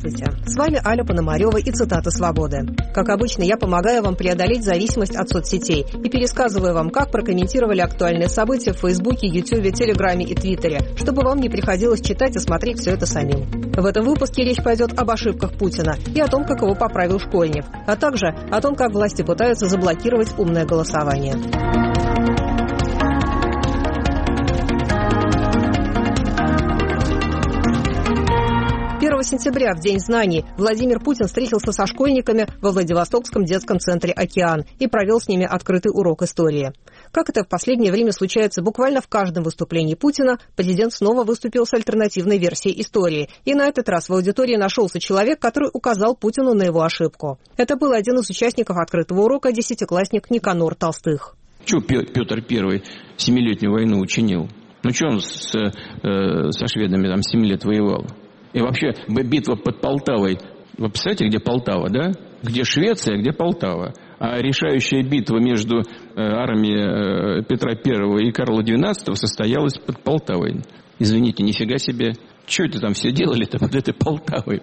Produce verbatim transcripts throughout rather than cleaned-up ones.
Здравствуйте, с вами Аля Пономарева и цитаты «Свободы». Как обычно, я помогаю вам преодолеть зависимость от соцсетей и пересказываю вам, как прокомментировали актуальные события в Фейсбуке, Ютубе, Телеграме и Твиттере, чтобы вам не приходилось читать и смотреть все это самим. В этом выпуске речь пойдет об ошибках Путина и о том, как его поправил школьник, а также о том, как власти пытаются заблокировать умное голосование. первого сентября, в День знаний, Владимир Путин встретился со школьниками во Владивостокском детском центре «Океан» и провел с ними открытый урок истории. Как это в последнее время случается буквально в каждом выступлении Путина, президент снова выступил с альтернативной версией истории. И на этот раз в аудитории нашелся человек, который указал Путину на его ошибку. Это был один из участников открытого урока, десятиклассник Никанор Толстых. Чего Петр Первый семилетнюю войну учинил? Ну что он с, э, со шведами там семь лет воевал? И вообще, битва под Полтавой, вы представляете, где Полтава, да? Где Швеция, где Полтава. А решающая битва между э, армией э, Петра Первого и Карла Двенадцатого состоялась под Полтавой. Извините, нифига себе. Что это там все делали-то под этой Полтавой?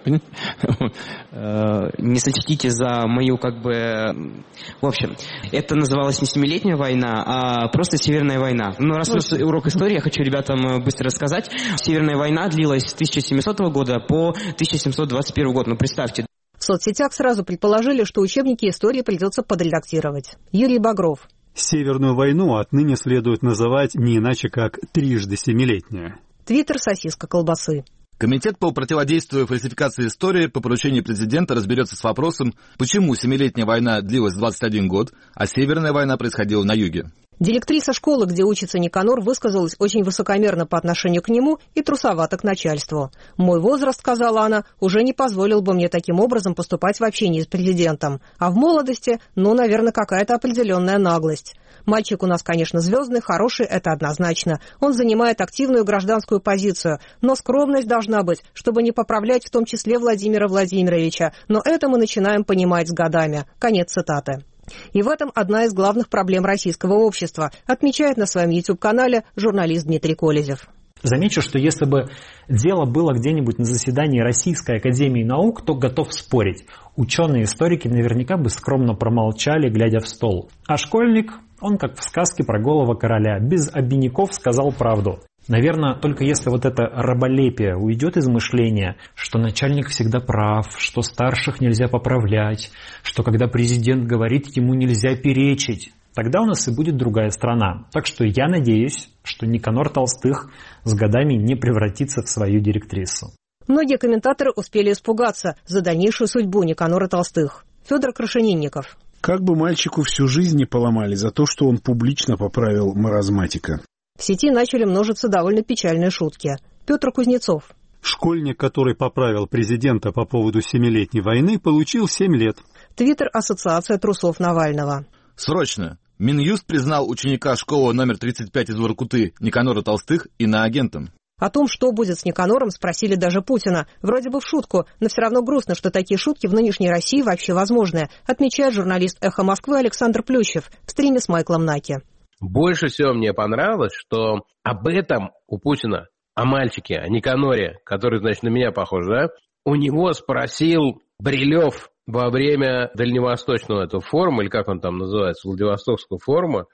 Не сочтите за мою, как бы... В общем, это называлась не семилетняя война, а просто Северная война. Но раз у нас урок истории, я хочу ребятам быстро рассказать. Северная война длилась с тысяча семисотого года по тысяча семьсот двадцать первый год. Ну, представьте. В соцсетях сразу предположили, что учебники истории придется подредактировать. Юрий Багров. Северную войну отныне следует называть не иначе, как трижды семилетняя. Твиттер «Сосиска колбасы». Комитет по противодействию фальсификации истории по поручению президента разберется с вопросом, почему семилетняя война длилась двадцать один год, а Северная война происходила на юге. Директриса школы, где учится Никанор, высказалась очень высокомерно по отношению к нему и трусовато к начальству. «Мой возраст, — сказала она, — уже не позволил бы мне таким образом поступать в общении с президентом. А в молодости, ну, наверное, какая-то определенная наглость. Мальчик у нас, конечно, звездный, хороший, это однозначно. Он занимает активную гражданскую позицию. Но скромность должна быть, чтобы не поправлять в том числе Владимира Владимировича. Но это мы начинаем понимать с годами». Конец цитаты. И в этом одна из главных проблем российского общества, отмечает на своем YouTube-канале журналист Дмитрий Колезев. Замечу, что если бы дело было где-нибудь на заседании Российской академии наук, то готов спорить. Ученые-историки наверняка бы скромно промолчали, глядя в стол. А школьник, он как в сказке про голого короля, без обиняков сказал правду. Наверное, только если вот это раболепие уйдет из мышления, что начальник всегда прав, что старших нельзя поправлять, что когда президент говорит, ему нельзя перечить, тогда у нас и будет другая страна. Так что я надеюсь, что Никанор Толстых с годами не превратится в свою директрису. Многие комментаторы успели испугаться за дальнейшую судьбу Никанора Толстых. Федор Крашенинников. Как бы мальчику всю жизнь не поломали за то, что он публично поправил маразматика. В сети начали множиться довольно печальные шутки. Петр Кузнецов. Школьник, который поправил президента по поводу семилетней войны, получил семь лет. Твиттер «Ассоциация трусов Навального». Срочно! Минюст признал ученика школы номер тридцать пять из Воркуты Никанора Толстых иноагентом. О том, что будет с Никанором, спросили даже Путина. Вроде бы в шутку, но все равно грустно, что такие шутки в нынешней России вообще возможны, отмечает журналист «Эхо Москвы» Александр Плющев в стриме с Майклом Наки. Больше всего мне понравилось, что об этом у Путина, о мальчике, о Никаноре, который, значит, на меня похож, да, у него спросил Брилев во время дальневосточного этого форума, или как он там называется, Владивостокского форума,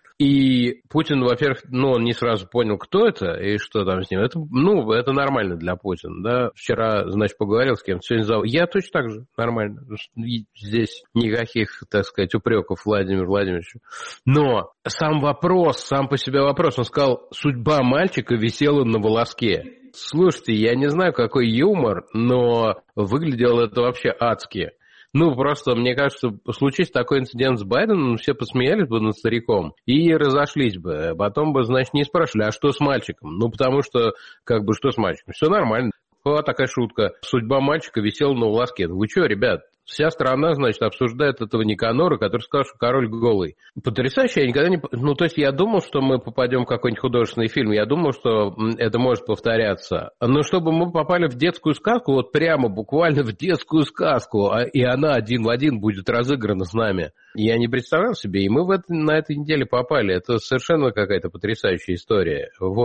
и Путин, во-первых, ну, он не сразу понял, кто это и что там с ним. Это, ну, это нормально для Путина, да. Вчера, значит, поговорил с кем-то, сегодня зовут. Я точно так же, нормально. Здесь никаких, так сказать, упреков Владимиру Владимировичу. Но сам вопрос, сам по себе вопрос, он сказал, судьба мальчика висела на волоске. Слушайте, я не знаю, какой юмор, но выглядело это вообще адски. Ну, просто, мне кажется, случись такой инцидент с Байденом, все посмеялись бы над стариком и разошлись бы. Потом бы, значит, не спрашивали, а что с мальчиком? Ну, потому что, как бы, что с мальчиком? Все нормально. Вот такая шутка. Судьба мальчика висела на волоске. Вы что, ребят? Вся страна, значит, обсуждает этого Никанора, который сказал, что король голый. Потрясающе, я никогда не... Ну, то есть я думал, что мы попадем в какой-нибудь художественный фильм, я думал, что это может повторяться. Но чтобы мы попали в детскую сказку, вот прямо буквально в детскую сказку, и она один в один будет разыграна с нами, я не представлял себе, и мы в это, на этой неделе попали. Это совершенно какая-то потрясающая история. Вот.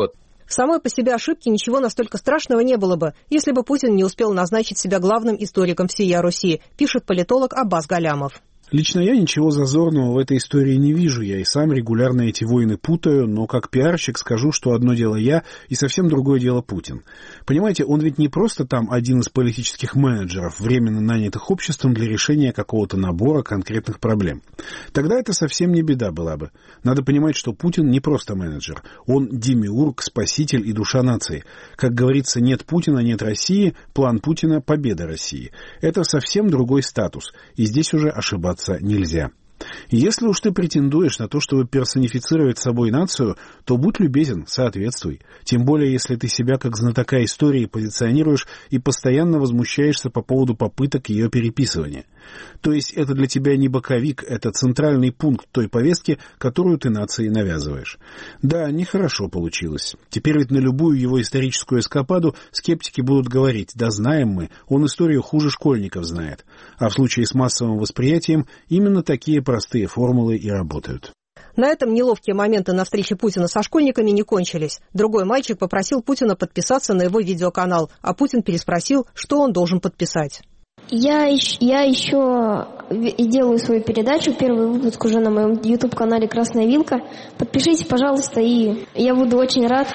В самой по себе ошибке ничего настолько страшного не было бы, если бы Путин не успел назначить себя главным историком всея Руси, пишет политолог Аббас Галямов. Лично я ничего зазорного в этой истории не вижу. Я и сам регулярно эти войны путаю, но как пиарщик скажу, что одно дело я и совсем другое дело Путин. Понимаете, он ведь не просто там один из политических менеджеров, временно нанятых обществом для решения какого-то набора конкретных проблем. Тогда это совсем не беда была бы. Надо понимать, что Путин не просто менеджер. Он демиург, спаситель и душа нации. Как говорится, нет Путина, нет России, план Путина – победа России. Это совсем другой статус, и здесь уже ошибаться нельзя. Если уж ты претендуешь на то, чтобы персонифицировать собой нацию, то будь любезен, соответствуй. Тем более, если ты себя как знатока истории позиционируешь и постоянно возмущаешься по поводу попыток ее переписывания. То есть это для тебя не боковик, это центральный пункт той повестки, которую ты нации навязываешь. Да, нехорошо получилось. Теперь ведь на любую его историческую эскападу скептики будут говорить: да знаем мы, он историю хуже школьников знает. А в случае с массовым восприятием именно такие простые формулы и работают. На этом неловкие моменты на встрече Путина со школьниками не кончились. Другой мальчик попросил Путина подписаться на его видеоканал, а Путин переспросил, что он должен подписать. Я, я еще делаю свою передачу, первый выпуск уже на моем YouTube-канале «Красная вилка». Подпишитесь, пожалуйста, и я буду очень рад.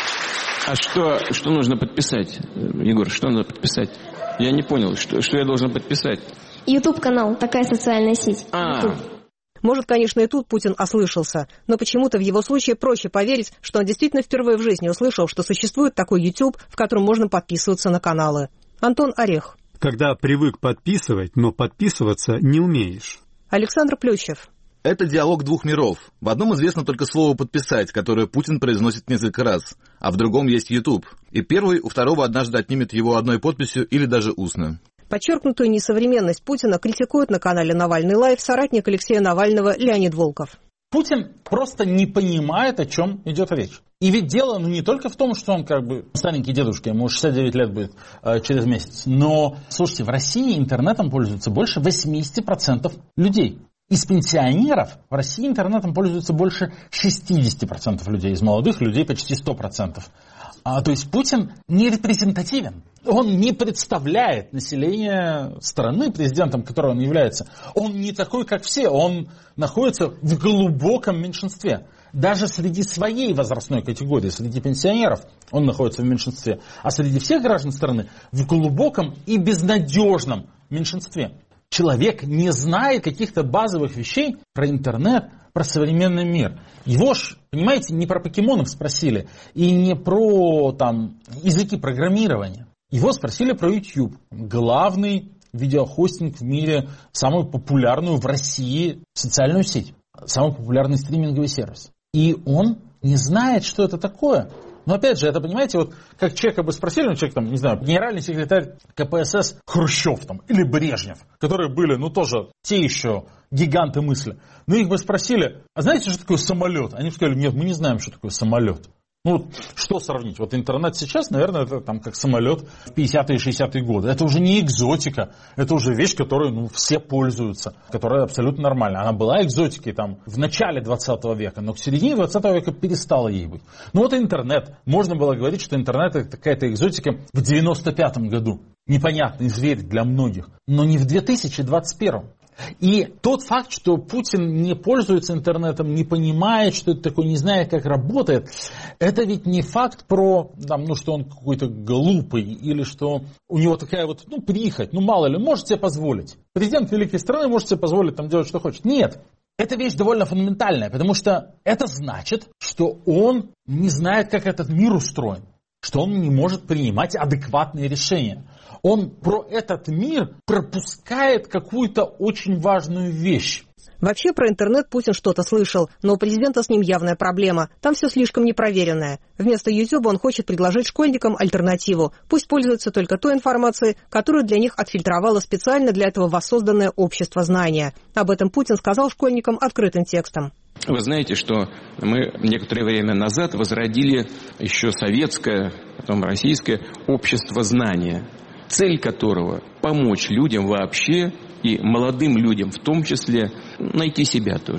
А что, что нужно подписать, Егор, что надо подписать? Я не понял, что, что я должен подписать? YouTube-канал, такая социальная сеть. А. YouTube. Может, конечно, и тут Путин ослышался, но почему-то в его случае проще поверить, что он действительно впервые в жизни услышал, что существует такой YouTube, в котором можно подписываться на каналы. Антон Орех. Когда привык подписывать, но подписываться не умеешь. Александр Плющев. Это диалог двух миров. В одном известно только слово «подписать», которое Путин произносит несколько раз, а в другом есть YouTube. И первый у второго однажды отнимет его одной подписью или даже устно. Подчеркнутую несовременность Путина критикует на канале «Навальный лайв» соратник Алексея Навального Леонид Волков. Путин просто не понимает, о чем идет речь. И ведь дело ну, не только в том, что он как бы старенький дедушка, ему шестьдесят девять лет будет э, через месяц. Но, слушайте, в России интернетом пользуется больше восемьдесят процентов людей. Из пенсионеров в России интернетом пользуется больше шестьдесят процентов людей. Из молодых людей почти сто процентов. А, то есть Путин не репрезентативен. Он не представляет население страны президентом, которым он является. Он не такой, как все. Он находится в глубоком меньшинстве. Даже среди своей возрастной категории, среди пенсионеров, он находится в меньшинстве. А среди всех граждан страны в глубоком и безнадежном меньшинстве. Человек не знает каких-то базовых вещей про интернет, про современный мир. Его ж, понимаете, не про покемонов спросили и не про там, языки программирования. Его спросили про YouTube. Главный видеохостинг в мире, самую популярную в России социальную сеть. Самый популярный стриминговый сервис. И он не знает, что это такое. Но опять же, это, понимаете, вот как человека бы спросили, ну, человек там, не знаю, генеральный секретарь ка пэ эс эс Хрущев там, или Брежнев, которые были, ну, тоже те еще гиганты мысли. Ну, их бы спросили, а знаете, что такое самолет? Они бы сказали, нет, мы не знаем, что такое самолет. Ну, вот что сравнить? Вот интернет сейчас, наверное, это там как самолет в пятидесятые и шестидесятые годы. Это уже не экзотика, это уже вещь, которой ну, все пользуются, которая абсолютно нормальна. Она была экзотикой там в начале двадцатого века, но к середине двадцатого века перестала ей быть. Ну вот интернет. Можно было говорить, что интернет это какая-то экзотика в девяносто пятом году. Непонятный зверь для многих, но не в две тысячи двадцать первом. И тот факт, что Путин не пользуется интернетом, не понимает, что это такое, не знает, как работает, это ведь не факт про, там, ну, что он какой-то глупый или что у него такая вот, ну, прихоть, ну, мало ли, может себе позволить. Президент великой страны может себе позволить там делать, что хочет. Нет. Это вещь довольно фундаментальная, потому что это значит, что он не знает, как этот мир устроен, что он не может принимать адекватные решения. Он про этот мир пропускает какую-то очень важную вещь. Вообще про интернет Путин что-то слышал, но у президента с ним явная проблема. Там все слишком непроверенное. Вместо YouTube он хочет предложить школьникам альтернативу. Пусть пользуются только той информацией, которую для них отфильтровало специально для этого воссозданное общество знания. Об этом Путин сказал школьникам открытым текстом. Вы знаете, что мы некоторое время назад возродили еще советское, потом российское общество знания, цель которого – помочь людям вообще и молодым людям в том числе найти себя тоже.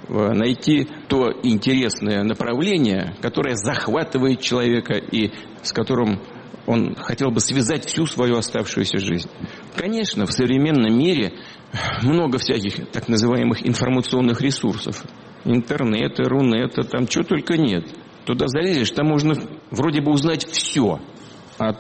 найти то интересное направление, которое захватывает человека и с которым он хотел бы связать всю свою оставшуюся жизнь. Конечно, в современном мире много всяких так называемых информационных ресурсов. Интернета, рунета, там чего только нет. Туда залезешь, там можно вроде бы узнать все. От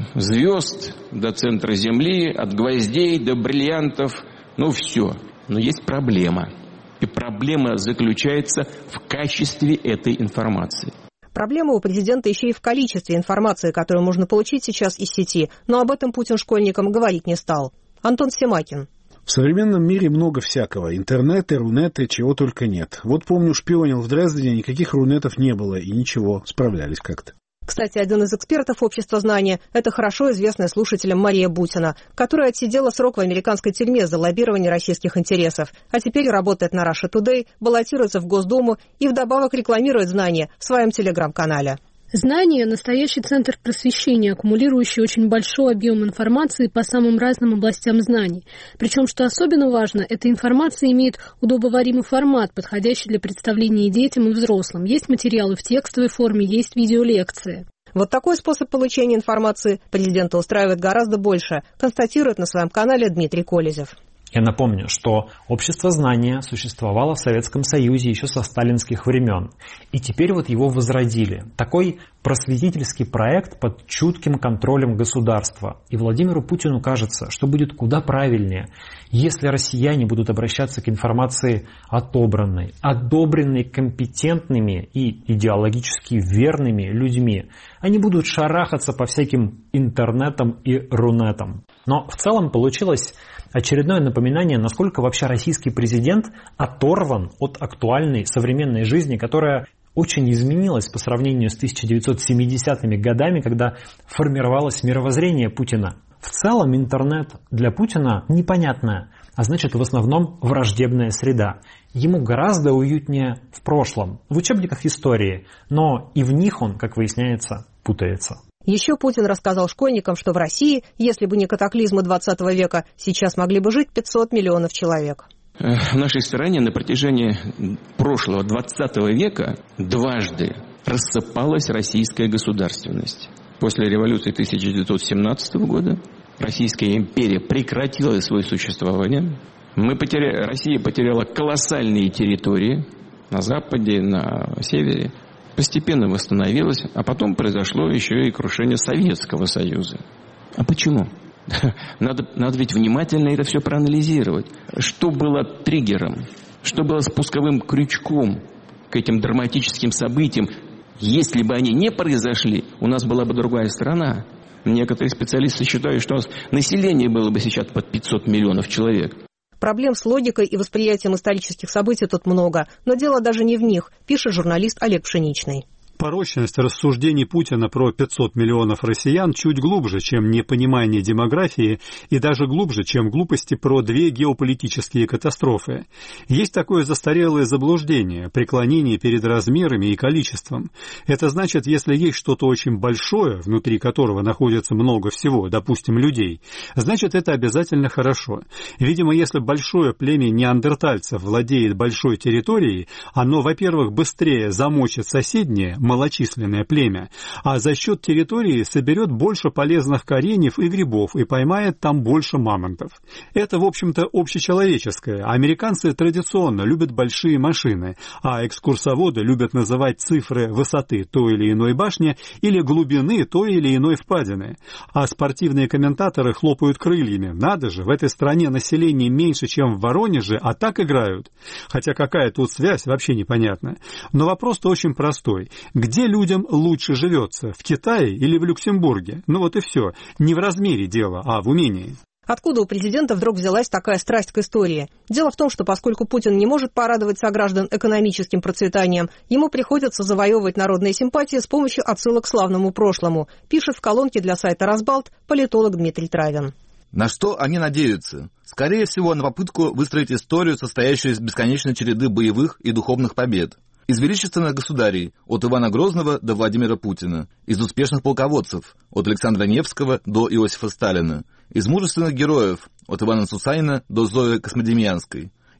звезд до центра Земли, от гвоздей до бриллиантов, ну все. Но есть проблема. И проблема заключается в качестве этой информации. Проблема у президента еще и в количестве информации, которую можно получить сейчас из сети, но об этом Путин школьникам говорить не стал. Антон Семакин. В современном мире много всякого. Интернеты, рунеты, чего только нет. Вот помню, шпионил в Дрездене, никаких рунетов не было, и ничего, справлялись как-то. Кстати, один из экспертов общества знания – это хорошо известная слушателям Мария Бутина, которая отсидела срок в американской тюрьме за лоббирование российских интересов, а теперь работает на Russia Today, баллотируется в Госдуму и вдобавок рекламирует знания в своем телеграм-канале. Знание – настоящий центр просвещения, аккумулирующий очень большой объем информации по самым разным областям знаний. Причем, что особенно важно, эта информация имеет удобоваримый формат, подходящий для представления и детям, и взрослым. Есть материалы в текстовой форме, есть видеолекции. Вот такой способ получения информации президента устраивает гораздо больше, констатирует на своем канале Дмитрий Колезев. Я напомню, что общество знания существовало в Советском Союзе еще со сталинских времен. И теперь вот его возродили. Такой просветительский проект под чутким контролем государства. И Владимиру Путину кажется, что будет куда правильнее, если россияне будут обращаться к информации отобранной, одобренной компетентными и идеологически верными людьми. Они будут шарахаться по всяким интернетам и рунетам. Но в целом получилось очередное напоминание, насколько вообще российский президент оторван от актуальной современной жизни, которая очень изменилась по сравнению с тысяча девятьсот семидесятыми годами, когда формировалось мировоззрение Путина. В целом интернет для Путина непонятная, а значит в основном враждебная среда. Ему гораздо уютнее в прошлом, в учебниках истории, но и в них он, как выясняется, путается. Еще Путин рассказал школьникам, что в России, если бы не катаклизмы двадцатого века, сейчас могли бы жить пятьсот миллионов человек. В нашей стране на протяжении прошлого двадцатого века дважды рассыпалась российская государственность. После революции тысяча девятьсот семнадцатого года Российская империя прекратила свое существование. Мы потеряли, Россия потеряла колоссальные территории на западе, на севере. Постепенно восстановилась, а потом произошло еще и крушение Советского Союза. А почему? Надо, надо ведь внимательно это все проанализировать. Что было триггером? Что было спусковым крючком к этим драматическим событиям? Если бы они не произошли, у нас была бы другая страна. Некоторые специалисты считают, что у нас население было бы сейчас под пятьсот миллионов человек. Проблем с логикой и восприятием исторических событий тут много, но дело даже не в них, пишет журналист Олег Пшеничный. Порочность рассуждений Путина про пятьсот миллионов россиян чуть глубже, чем непонимание демографии, и даже глубже, чем глупости про две геополитические катастрофы. Есть такое застарелое заблуждение, преклонение перед размерами и количеством. Это значит, если есть что-то очень большое, внутри которого находится много всего, допустим, людей, значит, это обязательно хорошо. Видимо, если большое племя неандертальцев владеет большой территорией, оно, во-первых, быстрее замочит соседнее, малочисленное племя, а за счет территории соберет больше полезных кореньев и грибов и поймает там больше мамонтов. Это, в общем-то, общечеловеческое. Американцы традиционно любят большие машины, а экскурсоводы любят называть цифры высоты той или иной башни или глубины той или иной впадины. А спортивные комментаторы хлопают крыльями. Надо же, в этой стране население меньше, чем в Воронеже, а так играют. Хотя какая тут связь, вообще непонятно. Но вопрос-то очень простой. Где людям лучше живется, в Китае или в Люксембурге? Ну вот и все. Не в размере дело, а в умении. Откуда у президента вдруг взялась такая страсть к истории? Дело в том, что поскольку Путин не может порадовать сограждан экономическим процветанием, ему приходится завоевывать народные симпатии с помощью отсылок к славному прошлому, пишет в колонке для сайта «Разбалт» политолог Дмитрий Травин. На что они надеются? Скорее всего, на попытку выстроить историю, состоящую из бесконечной череды боевых и духовных побед. Из величественных государей, от Ивана Грозного до Владимира Путина. Из успешных полководцев, от Александра Невского до Иосифа Сталина. Из мужественных героев, от Ивана Сусанина до Зои Космодемьянской.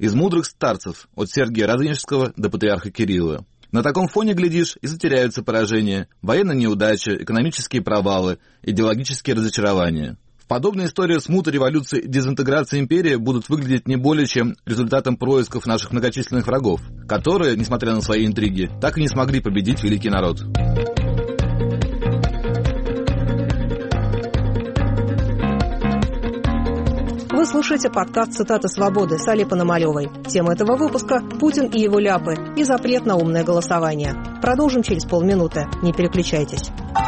из мудрых старцев, от Сергия Радонежского до патриарха Кирилла. На таком фоне, глядишь, и затеряются поражения, военные неудачи, экономические провалы, идеологические разочарования. В подобной истории смуты, революции, дезинтеграции империи будут выглядеть не более чем результатом происков наших многочисленных врагов, которые, несмотря на свои интриги, так и не смогли победить великий народ. Вы слушаете подкаст «Цитаты свободы» с Аллой Пономаревой. Тема этого выпуска – Путин и его ляпы и запрет на умное голосование. Продолжим через полминуты. Не переключайтесь.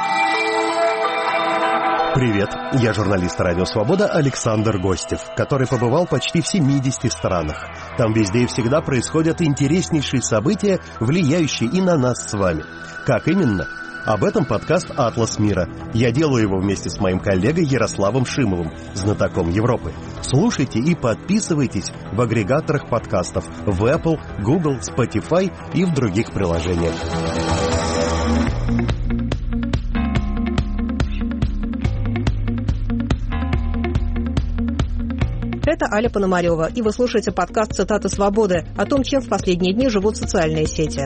Привет, я журналист «Радио Свобода» Александр Гостев, который побывал почти в семидесяти странах. Там везде и всегда происходят интереснейшие события, влияющие и на нас с вами. Как именно? Об этом подкаст «Атлас мира». Я делаю его вместе с моим коллегой Ярославом Шимовым, знатоком Европы. Слушайте и подписывайтесь в агрегаторах подкастов в Apple, Google, Spotify и в других приложениях. Это Аля Пономарева, и вы слушаете подкаст «Цитаты свободы» о том, чем в последние дни живут социальные сети.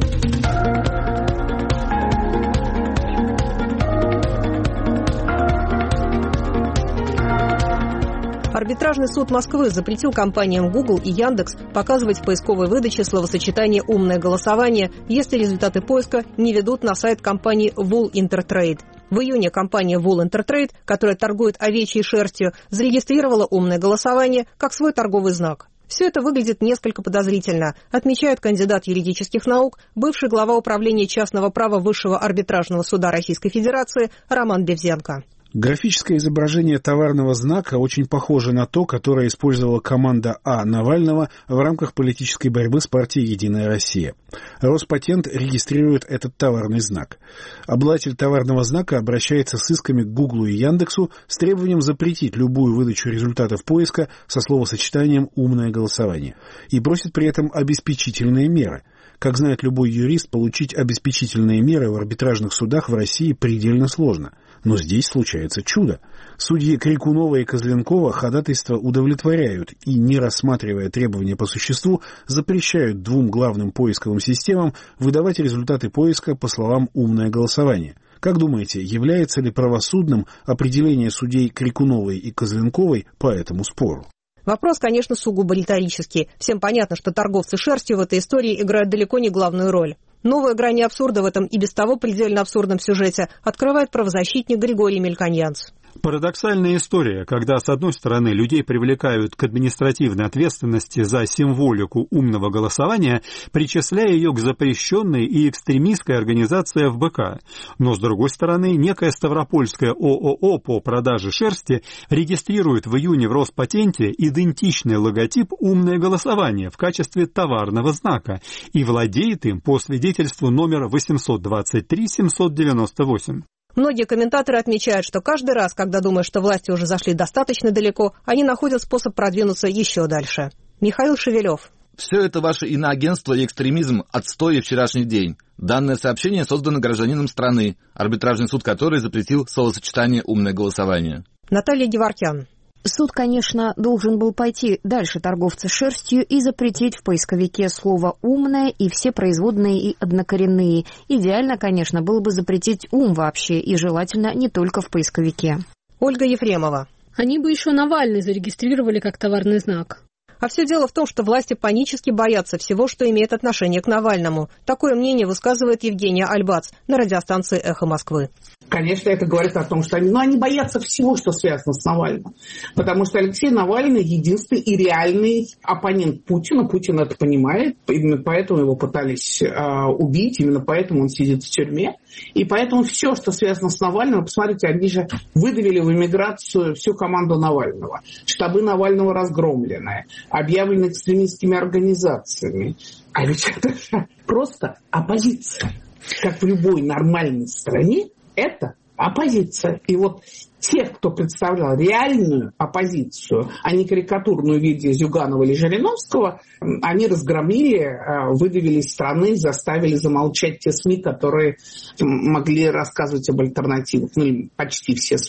Арбитражный суд Москвы запретил компаниям Google и Яндекс показывать в поисковой выдаче словосочетание «умное голосование», если результаты поиска не ведут на сайт компании Wool Intertrade. В июне компания Wool Intertrade, которая торгует овечьей шерстью, зарегистрировала умное голосование как свой торговый знак. Все это выглядит несколько подозрительно, отмечает кандидат юридических наук, бывший глава управления частного права Высшего арбитражного суда Российской Федерации Роман Бевзенко. Графическое изображение товарного знака очень похоже на то, которое использовала команда А. Навального в рамках политической борьбы с партией «Единая Россия». Роспатент регистрирует этот товарный знак. Обладатель товарного знака обращается с исками к Гуглу и Яндексу с требованием запретить любую выдачу результатов поиска со словосочетанием «умное голосование» и просит при этом обеспечительные меры. Как знает любой юрист, получить обеспечительные меры в арбитражных судах в России предельно сложно. Но здесь случается чудо. Судьи Крикунова и Козленкова ходатайства удовлетворяют и, не рассматривая требования по существу, запрещают двум главным поисковым системам выдавать результаты поиска по словам «умное голосование». Как думаете, является ли правосудным определение судей Крикуновой и Козленковой по этому спору? Вопрос, конечно, сугубо риторический. Всем понятно, что торговцы шерстью в этой истории играют далеко не главную роль. Новые грани абсурда в этом и без того предельно абсурдном сюжете открывает правозащитник Григорий Мельконьянц. Парадоксальная история, когда, с одной стороны, людей привлекают к административной ответственности за символику умного голосования, причисляя ее к запрещенной и экстремистской организации эф бэ ка. Но, с другой стороны, некая ставропольская о о о по продаже шерсти регистрирует в июне в Роспатенте идентичный логотип «умное голосование» в качестве товарного знака и владеет им по свидетельству номер восемьсот двадцать три семьсот девяносто восемь. Многие комментаторы отмечают, что каждый раз, когда думают, что власти уже зашли достаточно далеко, они находят способ продвинуться еще дальше. Михаил Шевелев. Все это ваше иноагентство и экстремизм – отстой и вчерашний день. Данное сообщение создано гражданином страны, арбитражный суд которой запретил словосочетание «умное голосование». Наталья Геворкян. Суд, конечно, должен был пойти дальше торговца шерстью и запретить в поисковике слово «умное» и все производные и однокоренные. Идеально, конечно, было бы запретить «ум» вообще, и желательно не только в поисковике. Ольга Ефремова. Они бы еще Навальный зарегистрировали как товарный знак. А все дело в том, что власти панически боятся всего, что имеет отношение к Навальному. Такое мнение высказывает Евгения Альбац на радиостанции «Эхо Москвы». Конечно, это говорит о том, что они, ну, они боятся всего, что связано с Навальным. Потому что Алексей Навальный единственный и реальный оппонент Путина. Путин это понимает. Именно поэтому его пытались э, убить. Именно поэтому он сидит в тюрьме. И поэтому все, что связано с Навальным, посмотрите, они же выдавили в эмиграцию всю команду Навального. Штабы Навального разгромлены, объявлены экстремистскими организациями. А ведь это же просто оппозиция. Как в любой нормальной стране, это оппозиция. И вот те, кто представлял реальную оппозицию, а не карикатурную в виде Зюганова или Жириновского, они разгромили, выдавили из страны, заставили замолчать те СМИ, которые могли рассказывать об альтернативах. Ну, почти все СМИ.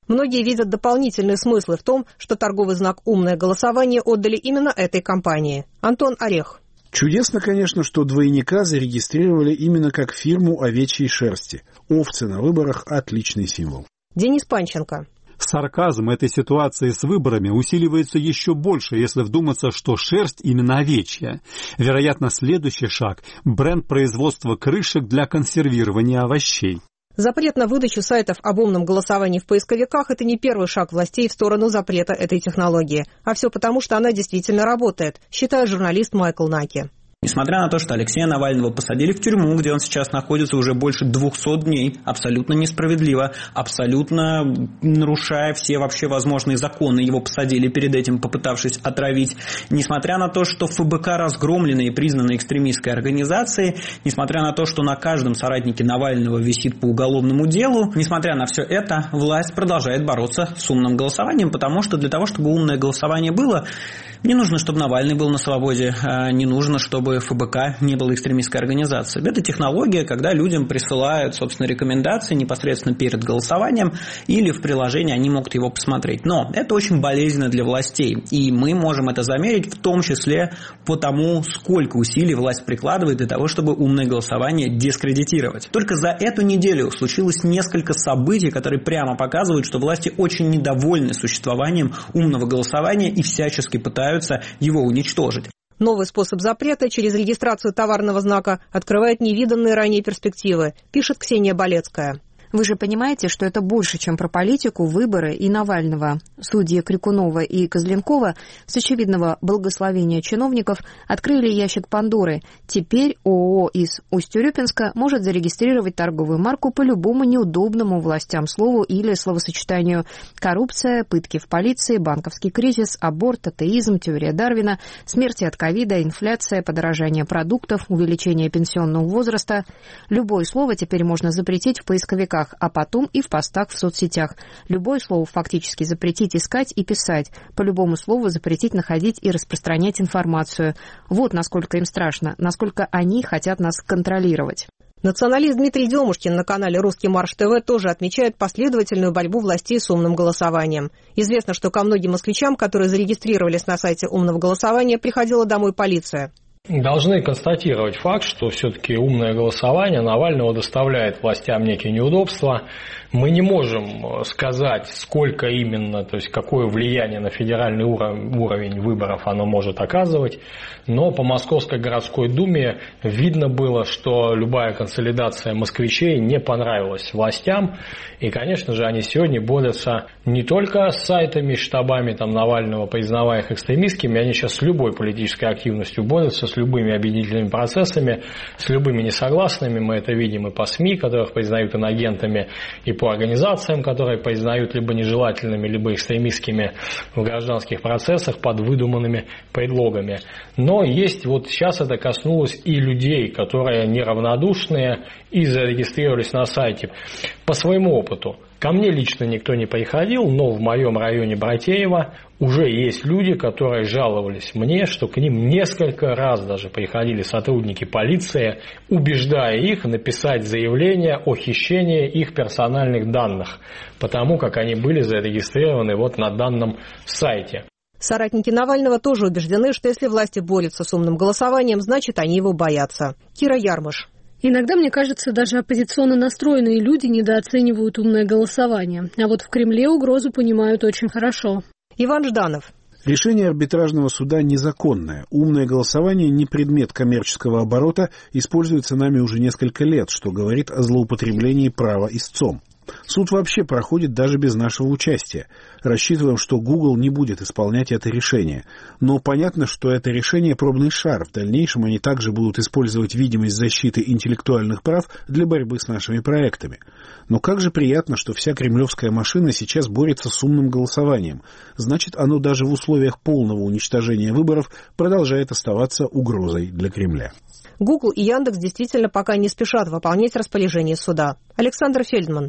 Многие видят дополнительные смыслы в том, что торговый знак «Умное голосование» отдали именно этой компании. Антон Орех. Чудесно, конечно, что двойника зарегистрировали именно как фирму овечьей шерсти. Овцы на выборах – отличный символ. Денис Панченко. Сарказм этой ситуации с выборами усиливается еще больше, если вдуматься, что шерсть именно овечья. Вероятно, следующий шаг – бренд производства крышек для консервирования овощей. Запрет на выдачу сайтов об умном голосовании в поисковиках – это не первый шаг властей в сторону запрета этой технологии. А все потому, что она действительно работает, считает журналист Майкл Наки. Несмотря на то, что Алексея Навального посадили в тюрьму, где он сейчас находится уже больше двухсот дней, абсолютно несправедливо, абсолютно нарушая все вообще возможные законы, его посадили перед этим, попытавшись отравить. Несмотря на то, что ФБК разгромлены и признаны экстремистской организацией, несмотря на то, что на каждом соратнике Навального висит по уголовному делу, несмотря на все это, власть продолжает бороться с умным голосованием, потому что для того, чтобы умное голосование было, не нужно, чтобы Навальный был на свободе, не нужно, чтобы ФБК не было экстремистской организацией. Это технология, когда людям присылают, собственно, рекомендации непосредственно перед голосованием или в приложении они могут его посмотреть. Но это очень болезненно для властей, и мы можем это замерить в том числе по тому, сколько усилий власть прикладывает для того, чтобы умное голосование дискредитировать. Только за эту неделю случилось несколько событий, которые прямо показывают, что власти очень недовольны существованием умного голосования и всячески пытаются его уничтожить. Новый способ запрета через регистрацию товарного знака открывает невиданные ранее перспективы, пишет Ксения Болецкая. Вы же понимаете, что это больше, чем про политику, выборы и Навального. Судьи Крикунова и Козленкова с очевидного благословения чиновников открыли ящик Пандоры. Теперь ООО из Усть-Урюпинска может зарегистрировать торговую марку по любому неудобному властям слову или словосочетанию: коррупция, пытки в полиции, банковский кризис, аборт, атеизм, теория Дарвина, смерти от ковида, инфляция, подорожание продуктов, увеличение пенсионного возраста. Любое слово теперь можно запретить в поисковиках, а потом и в постах в соцсетях. Любое слово фактически запретить искать и писать. По любому слову запретить находить и распространять информацию. Вот насколько им страшно, насколько они хотят нас контролировать. Националист Дмитрий Демушкин на канале «Русский марш ТВ» тоже отмечает последовательную борьбу властей с умным голосованием. Известно, что ко многим москвичам, которые зарегистрировались на сайте умного голосования, приходила домой полиция. Должны констатировать факт, что все-таки умное голосование Навального доставляет властям некие неудобства. Мы не можем сказать, сколько именно, то есть какое влияние на федеральный уровень выборов оно может оказывать, но по Московской городской думе видно было, что любая консолидация москвичей не понравилась властям, и, конечно же, они сегодня борются не только с сайтами, штабами там, Навального, признавая их экстремистскими, они сейчас с любой политической активностью борются, с любыми объединительными процессами, с любыми несогласными. Мы это видим и по СМИ, которых признают инагентами, и по организациям, которые признают либо нежелательными, либо экстремистскими в гражданских процессах под выдуманными предлогами. Но есть, вот сейчас это коснулось и людей, которые неравнодушные и зарегистрировались на сайте. По своему опыту. Ко мне лично никто не приходил, но в моем районе Братеева уже есть люди, которые жаловались мне, что к ним несколько раз даже приходили сотрудники полиции, убеждая их написать заявление о хищении их персональных данных, потому как они были зарегистрированы вот на данном сайте. Соратники Навального тоже убеждены, что если власти борются с умным голосованием, значит они его боятся. Кира Ярмыш. Иногда, мне кажется, даже оппозиционно настроенные люди недооценивают умное голосование. А вот в Кремле угрозу понимают очень хорошо. Иван Жданов. Решение арбитражного суда незаконное. Умное голосование не предмет коммерческого оборота, используется нами уже несколько лет, что говорит о злоупотреблении права истцом. Суд вообще проходит даже без нашего участия. Рассчитываем, что Google не будет исполнять это решение. Но понятно, что это решение пробный шар. В дальнейшем они также будут использовать видимость защиты интеллектуальных прав для борьбы с нашими проектами. Но как же приятно, что вся кремлевская машина сейчас борется с умным голосованием. Значит, оно даже в условиях полного уничтожения выборов продолжает оставаться угрозой для Кремля. Google и Яндекс действительно пока не спешат выполнять распоряжение суда. Александр Фельдман.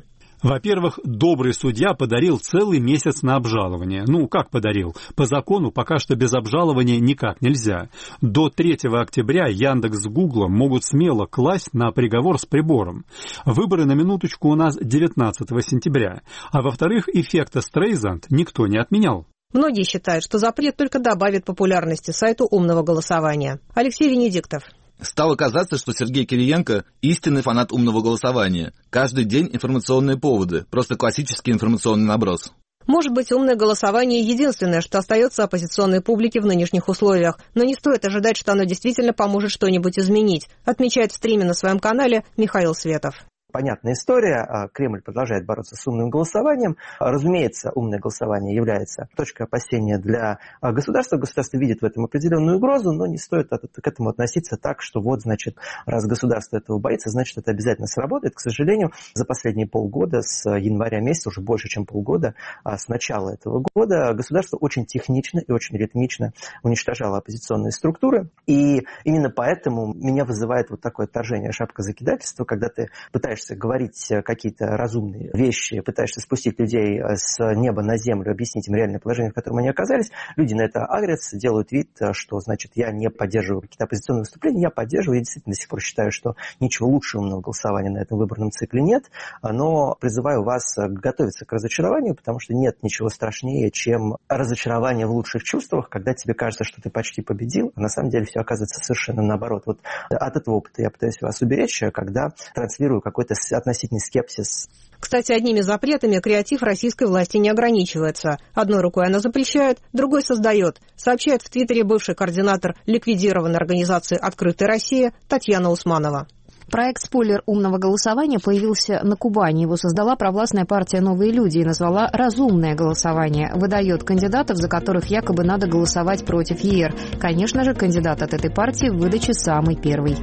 Во-первых, добрый судья подарил целый месяц на обжалование. Ну, как подарил? По закону пока что без обжалования никак нельзя. До третьего октября Яндекс с Гуглом могут смело класть на приговор с прибором. Выборы на минуточку у нас девятнадцатого сентября. А во-вторых, эффекта Стрейзанд никто не отменял. Многие считают, что запрет только добавит популярности сайту умного голосования. Алексей Венедиктов. Стало казаться, что Сергей Кириенко – истинный фанат умного голосования. Каждый день информационные поводы, просто классический информационный наброс. Может быть, умное голосование – единственное, что остается оппозиционной публике в нынешних условиях, но не стоит ожидать, что оно действительно поможет что-нибудь изменить, отмечает в стриме на своем канале Михаил Светов. Понятная история. Кремль продолжает бороться с умным голосованием. Разумеется, умное голосование является точкой опасения для государства. Государство видит в этом определенную угрозу, но не стоит к этому относиться так, что вот, значит, раз государство этого боится, значит, это обязательно сработает. К сожалению, за последние полгода, с января месяца, уже больше, чем полгода, с начала этого года, государство очень технично и очень ритмично уничтожало оппозиционные структуры. И именно поэтому меня вызывает вот такое отторжение, шапкозакидательство, когда ты пытаешься говорить какие-то разумные вещи, пытаешься спустить людей с неба на землю, объяснить им реальное положение, в котором они оказались. Люди на это агрятся, делают вид, что, значит, я не поддерживаю какие-то оппозиционные выступления, я поддерживаю. Я действительно до сих пор считаю, что ничего лучше умного голосования на этом выборном цикле нет, но призываю вас готовиться к разочарованию, потому что нет ничего страшнее, чем разочарование в лучших чувствах, когда тебе кажется, что ты почти победил, а на самом деле все оказывается совершенно наоборот. Вот от этого опыта я пытаюсь вас уберечь, когда транслирую какой-то относительный скепсис. Кстати, одними запретами креатив российской власти не ограничивается. Одной рукой она запрещает, другой создает, сообщает в Твиттере бывший координатор ликвидированной организации «Открытая Россия» Татьяна Усманова. Проект «Спойлер умного голосования» появился на Кубани. Его создала провластная партия «Новые люди» и назвала «Разумное голосование». Выдает кандидатов, за которых якобы надо голосовать против ЕР. Конечно же, кандидат от этой партии в выдаче самый первый.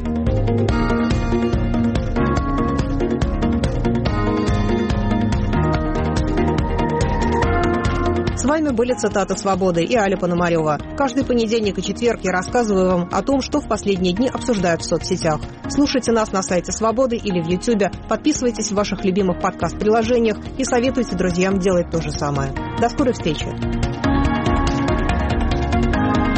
С вами были «Цитаты свободы» и Аля Пономарева. Каждый понедельник и четверг я рассказываю вам о том, что в последние дни обсуждают в соцсетях. Слушайте нас на сайте «Свободы» или в Ютьюбе, подписывайтесь в ваших любимых подкаст-приложениях и советуйте друзьям делать то же самое. До скорой встречи!